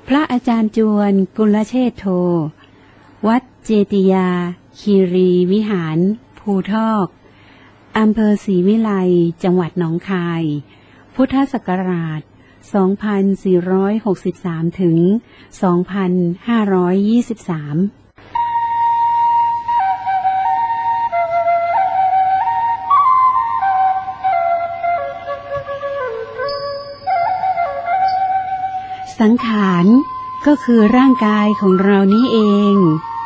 พระอาจารย์จวนกุลเชษโธวัดเจติยาคีรีวิหารภูทอกอำเภอศรีวิไลจังหวัดหนองคายพุทธศักราช2463ถึง2523สังขารก็คือร่างกายของเรานี้เอง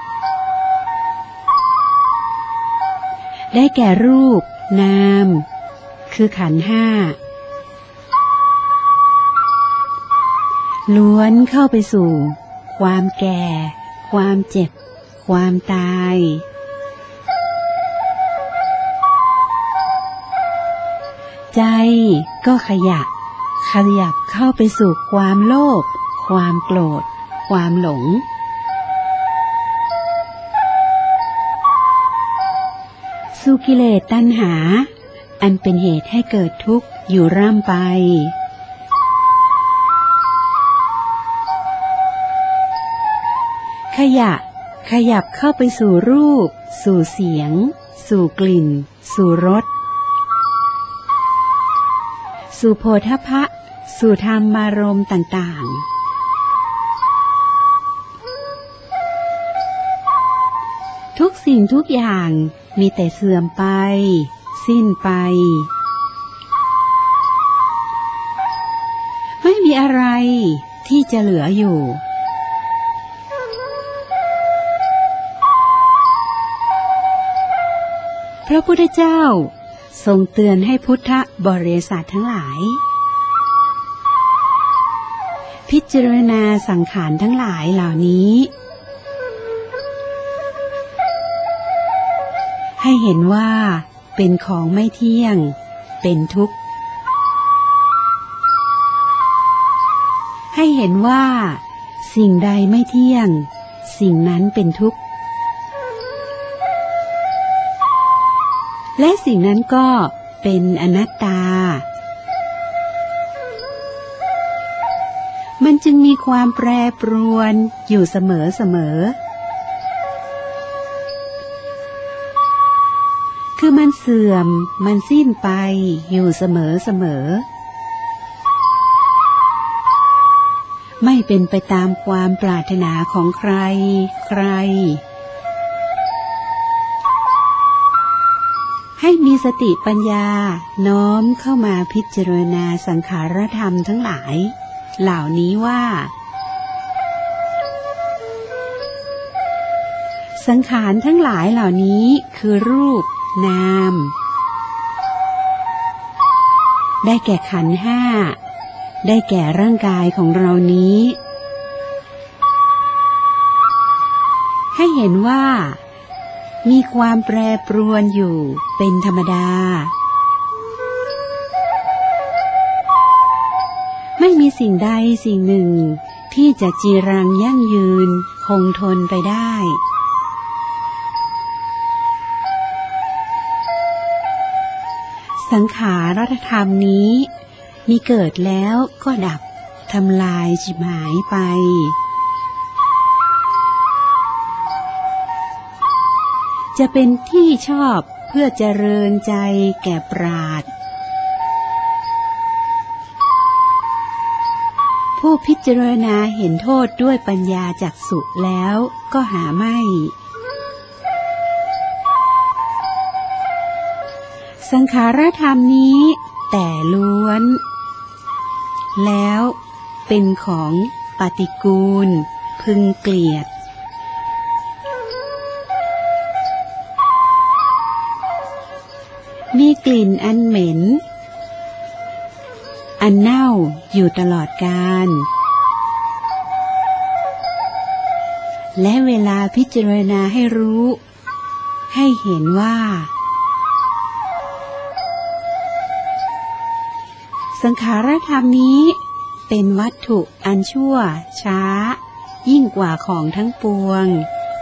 ได้แก่รูปนามคือขันธ์ห้าล้วนเข้าไปสู่ความแก่ความเจ็บความตายใจก็ขยับเข้าไปสู่ความโลภความโกรธความหลงสู่กิเลสตัณหาอันเป็นเหตุให้เกิดทุกข์อยู่ร่ำไปขยับเข้าไปสู่รูปสู่เสียงสู่กลิ่นสู่รสสู่โผฏฐัพพะสู่ธรรมารมณ์ต่างๆทุกสิ่งทุกอย่างมีแต่เสื่อมไปสิ้นไปไม่มีอะไรที่จะเหลืออยู่พระพุทธเจ้าทรงเตือนให้พุทธบริษัททั้งหลายพิจารณาสังขารทั้งหลายเหล่านี้ให้เห็นว่าเป็นของไม่เที่ยงเป็นทุกข์ให้เห็นว่าสิ่งใดไม่เที่ยงสิ่งนั้นเป็นทุกข์และสิ่งนั้นก็เป็นอนัตตามันจึงมีความแปรปรวนอยู่เสมอคือมันเสื่อมมันสิ้นไปอยู่เสมอไม่เป็นไปตามความปรารถนาของใครให้มีสติปัญญาน้อมเข้ามาพิจารณาสังขารธรรมทั้งหลายเหล่านี้ว่าสังขารทั้งหลายเหล่านี้คือรูปนามได้แก่ขันธ์ห้าได้แก่ร่างกายของเรานี้ให้เห็นว่ามีความแปรปรวนอยู่เป็นธรรมดาไม่มีสิ่งใดสิ่งหนึ่งที่จะจีรังยั่งยืนคงทนไปได้สังขารธรรมนี้มีเกิดแล้วก็ดับทำลายฉิบหายไปจะเป็นที่ชอบเพื่อเจริญใจแก่ปราชญ์ผู้พิจารณาเห็นโทษด้วยปัญญาจักษุแล้วก็หาไม่สังขารธรรมนี้แต่ล้วนแล้วเป็นของปฏิกูลพึงเกลียดมีกลิ่นอันเหม็นอันเน่าอยู่ตลอดกาลและเวลาพิจารณาให้รู้ให้เห็นว่าสังขารธรรมนี้เป็นวัตถุอันชั่วช้ายิ่งกว่าของทั้งปวง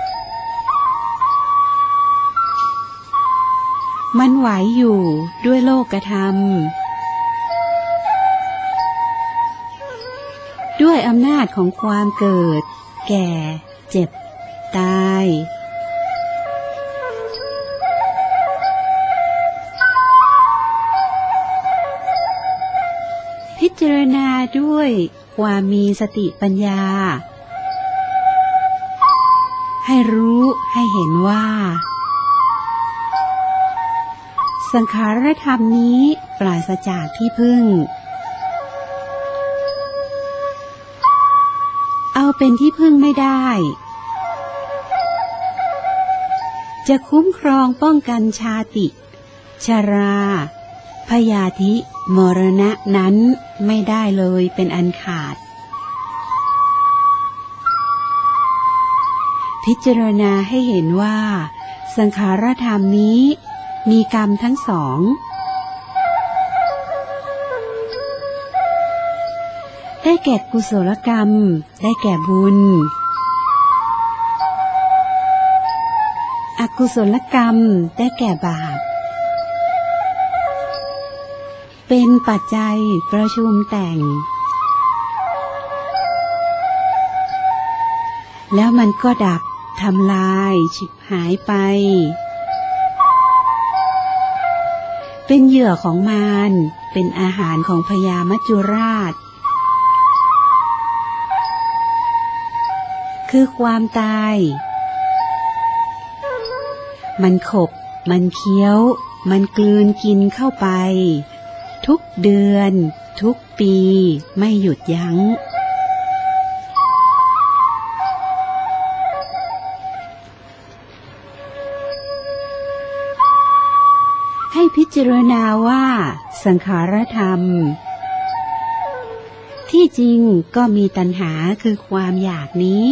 มันไหวอยู่ด้วยโลกธรรมด้วยอำนาจของความเกิดแก่เจ็บตายพิจารณาด้วยความมีสติปัญญาให้รู้ให้เห็นว่าสังขารธรรมนี้ปราศจากที่พึ่งเอาเป็นที่พึ่งไม่ได้จะคุ้มครองป้องกันชาติชราพยาธิมรณะนั้นไม่ได้เลยเป็นอันขาดพิจารณาให้เห็นว่าสังขารธรรมนี้มีกรรมทั้งสองได้แก่กุศลกรรมได้แก่บุญอกุศลกรรมได้แก่บาปเป็นปัจจัยประชุมแต่งแล้วมันก็ดับทำลายฉิบหายไปเป็นเหยื่อของมารเป็นอาหารของพญามัจจุราชคือความตายมันขบมันเคี้ยวมันกลืนกินเข้าไปทุกเดือนทุกปีไม่หยุดยั้งให้พิจารณาว่าสังขารธรรมที่จริงก็มีตัณหาคือความอยากนี้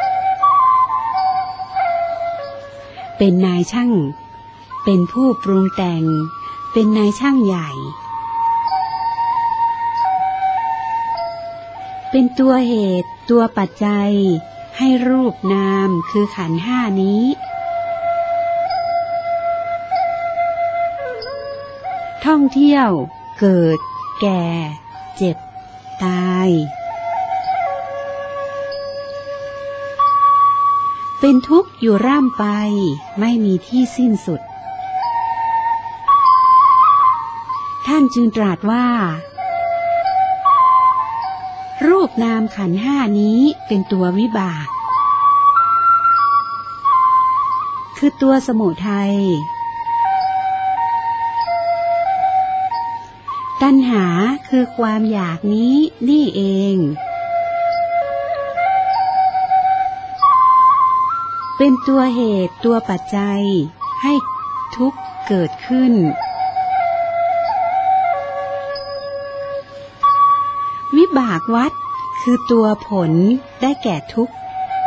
เป็นนายช่างเป็นผู้ปรุงแต่งเป็นนายช่างใหญ่เป็นตัวเหตุตัวปัจจัยให้รูปนามคือขันธ์ห้านี้ท่องเที่ยวเกิดแก่เจ็บตายเป็นทุกข์อยู่ร่ำไปไม่มีที่สิ้นสุดท่านจึงตรัสว่ารูปนามขันธ์ห้านี้เป็นตัววิบากคือตัวสมุทัยตัณหาคือความอยากนี้นี่เองเป็นตัวเหตุตัวปัจจัยให้ทุกข์เกิดขึ้นวิบากวัฏคือตัวผลได้แก่ทุกข์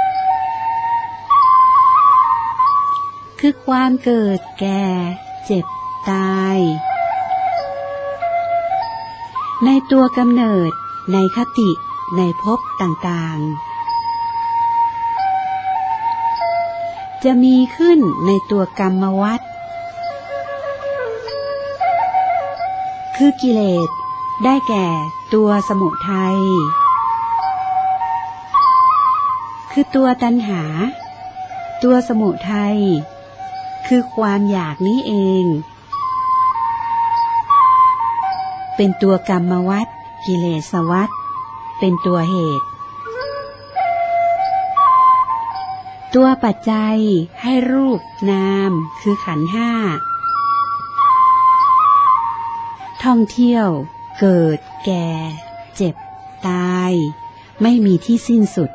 คือความเกิดแก่เจ็บตายในตัวกำเนิดในคติในภพต่างๆจะมีขึ้นในตัวกรรมวัฏคือกิเลสได้แก่ตัวสมุทัยคือตัวตัณหาตัวสมุทัยคือความอยากนี้เองเป็นตัวกรรมวัฏกิเลสวัฏเป็นตัวเหตุตัวปัจจัยให้รูปนามคือขันธ์ห้าท่องเที่ยวเกิดแก่เจ็บตายไม่มีที่สิ้นสุด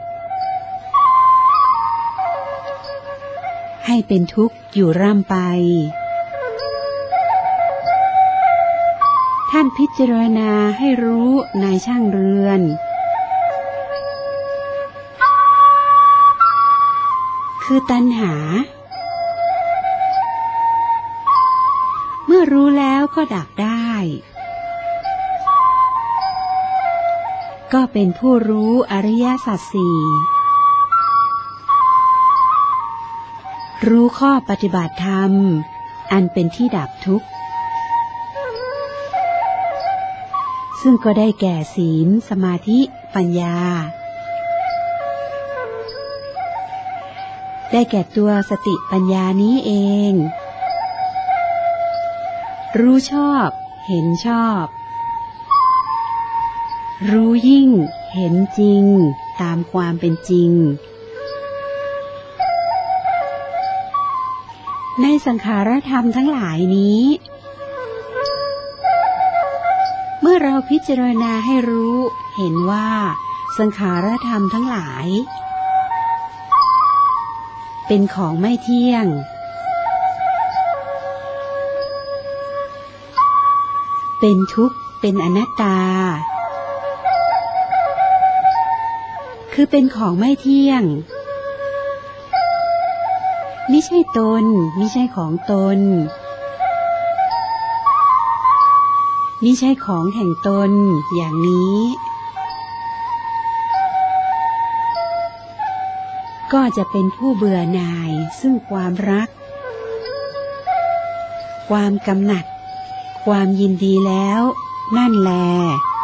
ให้เป็นทุกข์อยู่ร่ำไปท่านพิจารณาให้รู้นายช่างเรือนคือตัณหาเมื่อรู้แล้วก็ดับได้ก็เป็นผู้รู้อริยสัจสี่รู้ข้อปฏิบัติธรรมอันเป็นที่ดับทุกข์ซึ่งก็ได้แก่ศีลสมาธิปัญญาได้แก่ตัวสติปัญญานี้เองรู้ชอบเห็นชอบรู้ยิ่งเห็นจริงตามความเป็นจริงในสังขารธรรมทั้งหลายนี้เมื่อเราพิจารณาให้รู้เห็นว่าสังขารธรรมทั้งหลายเป็นของไม่เที่ยงเป็นทุกข์เป็นอนัตตาคือเป็นของไม่เที่ยงมิใช่ตนมิใช่ของตนมิใช่ของแห่งตนอย่างนี้ก็จะเป็นผู้เบื่อหน่ายซึ่งความรักความกำหนัดความยินดีแล้วนั่นแล